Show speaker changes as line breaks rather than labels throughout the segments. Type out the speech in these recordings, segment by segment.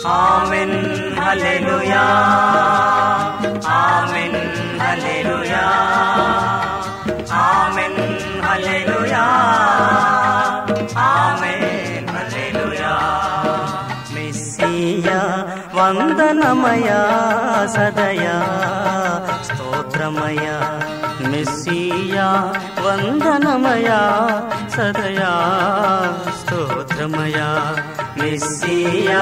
amen హల్లెలూయా ఆమెన్ హల్లెలూయా ఆమెన్ హల్లెలూయా ఆమెన్ హల్లెలూయా మెస్సియా వందనమయా సదయా స్తోత్రమయా మెస్సియా వందనమయా సదయా స్తోత్రమయా మెస్సియా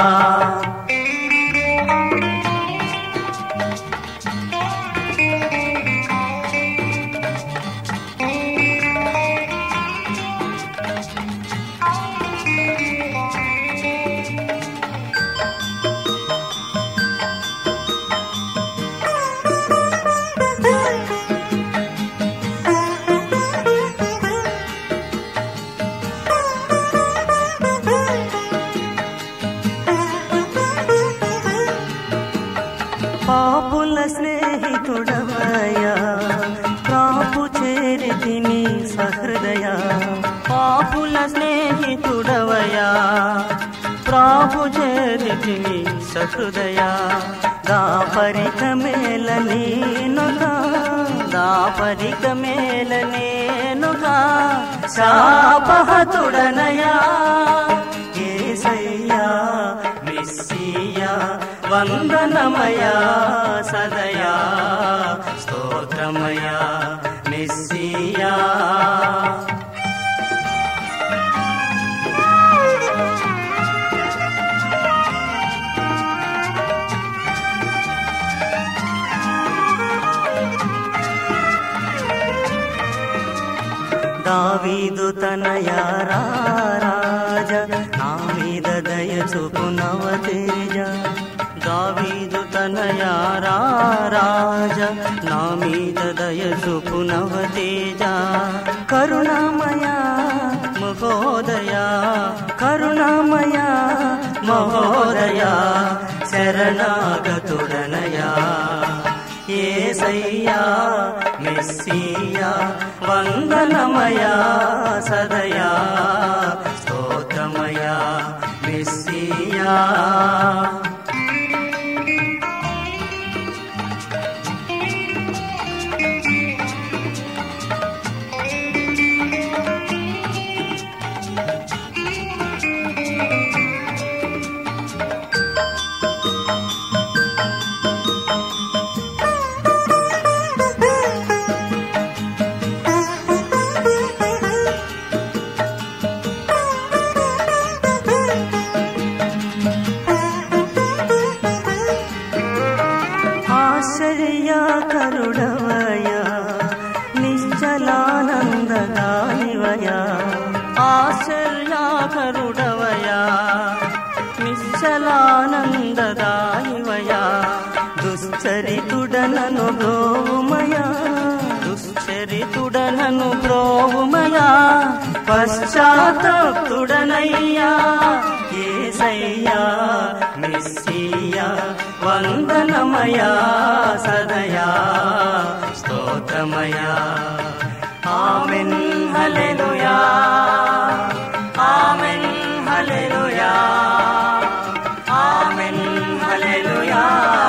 పాపుల స్నేహితుడవయ్యా ప్రాపు చేరితిని సహృదయా పాపుల స్నేహితుడవయ్యా ప్రాపు చేరితిని సహృదయా దాపరిక మేల నేనుగా దాపరిక మేల నేనుగా శాపహతుడనయా యేసయ్యా మెస్సియా వందనమయా సదయా స్తోత్రమయా మెస్సియా దావీదు తనయా రాజ నా మీద దయ చూపునవ తేజ దావీదు తనయా రాజ నా మీద దయ చూపునవ తేజ కరుణామయా మహోదయా కరుణామయా మహోదయా శరణాగతుడనయా యేసయ్యా మెస్సియా వందనమయా సదయా స్తోత్రమయా మెస్సియా ఆశ్చర్యకరుడవయా నిశ్చలానందదానివయా ఆశ్చర్యకరుడవయా నిశ్చలానందదానివయా దుశ్చరితుడనను బ్రోవుమయా దుశ్చరితుడనను బ్రోవుమయా పశ్చాత్తప్తుడనయ్యా యేసయ్యా మెస్సియా వందనమయా సదయా స్తోత్రమయా ఆమెన్ హల్లెలూయా ఆమెన్ హల్లెలూయా ఆమెన్ హల్లెలూయా